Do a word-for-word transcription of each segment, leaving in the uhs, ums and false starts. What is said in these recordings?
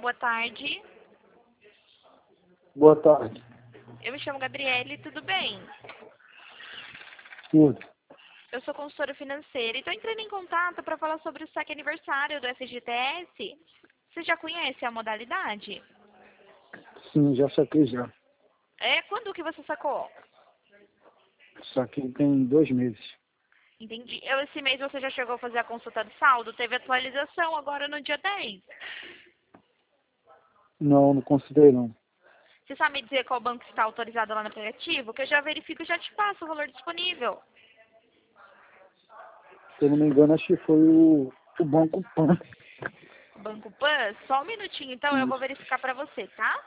boa tarde. Boa tarde. Eu me chamo Gabriele, tudo bem? Tudo. Eu sou consultora financeira e estou entrando em contato para falar sobre o saque aniversário do F G T S. Você já conhece a modalidade? Sim, já saquei já. É, quando que você sacou? Saquei tem dois meses. Entendi. Eu, esse mês você já chegou a fazer a consulta do saldo? Teve atualização agora no dia dez. Não, não considerei não. Você sabe me dizer qual banco está autorizado lá no aplicativo? Que eu já verifico e já te passo o valor disponível. Se eu não me engano, acho que foi o, o Banco Pan. Banco Pan? Só um minutinho, então eu vou Isso. verificar para você, tá?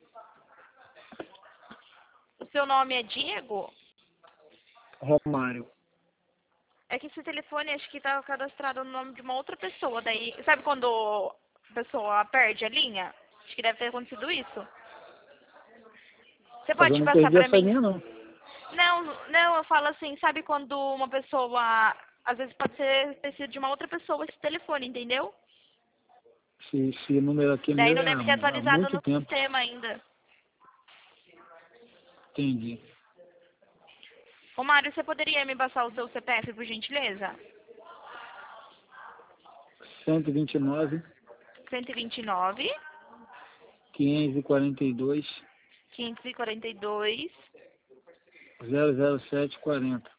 O seu nome é Diego? Romário. É que esse telefone acho que tá cadastrado no nome de uma outra pessoa. Daí, sabe quando a pessoa perde a linha? Acho que deve ter acontecido isso. Você Mas eu pode não passar perdi pra essa mim? linha não. Não, não, eu falo assim, sabe quando uma pessoa, às vezes pode ser ter sido de uma outra pessoa esse telefone, entendeu? Esse, esse número aqui é Daí meu não é deve ter há, há atualizado muito no tempo. sistema ainda. Entendi. Ô Mário, você poderia me passar o seu C P F, por gentileza? cento e vinte e nove, cento e vinte e nove, quinhentos e quarenta e dois, quinhentos e quarenta e dois. zero zero sete, quarenta.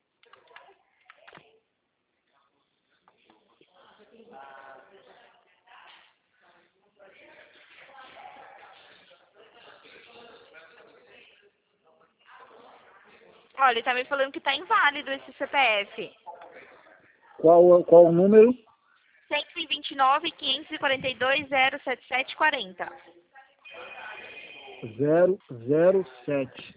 Olha, ele tá me falando que tá inválido esse C P F. Qual, qual o número? cento e vinte e nove, quinhentos e quarenta e dois, zero sete sete, quarenta. zero zero sete.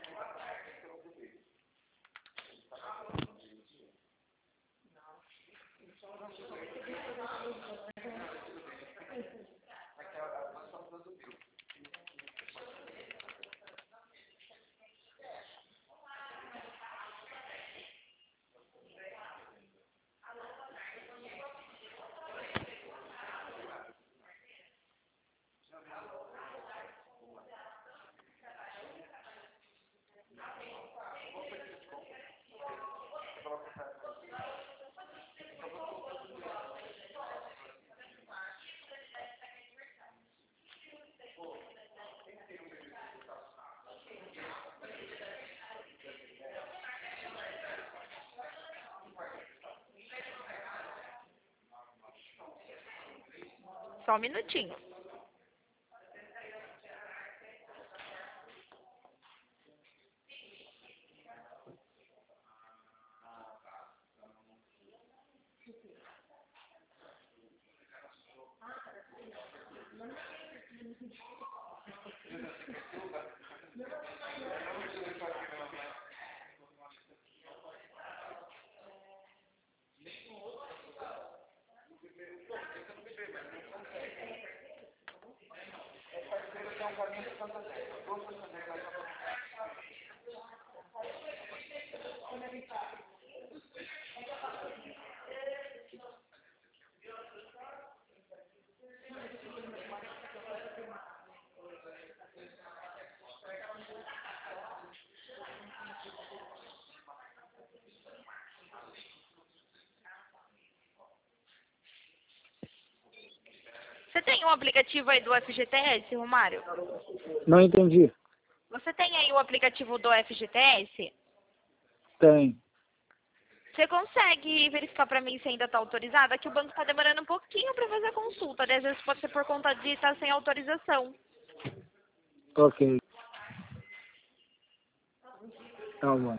Só um minutinho. Você tem um aplicativo aí do F G T S, Romário? Não entendi. Você tem aí o aplicativo do F G T S? Tem. Você consegue verificar pra mim se ainda tá autorizado? Aqui o banco tá demorando um pouquinho pra fazer a consulta. Às vezes pode ser por conta de estar sem autorização. Ok. Tá bom.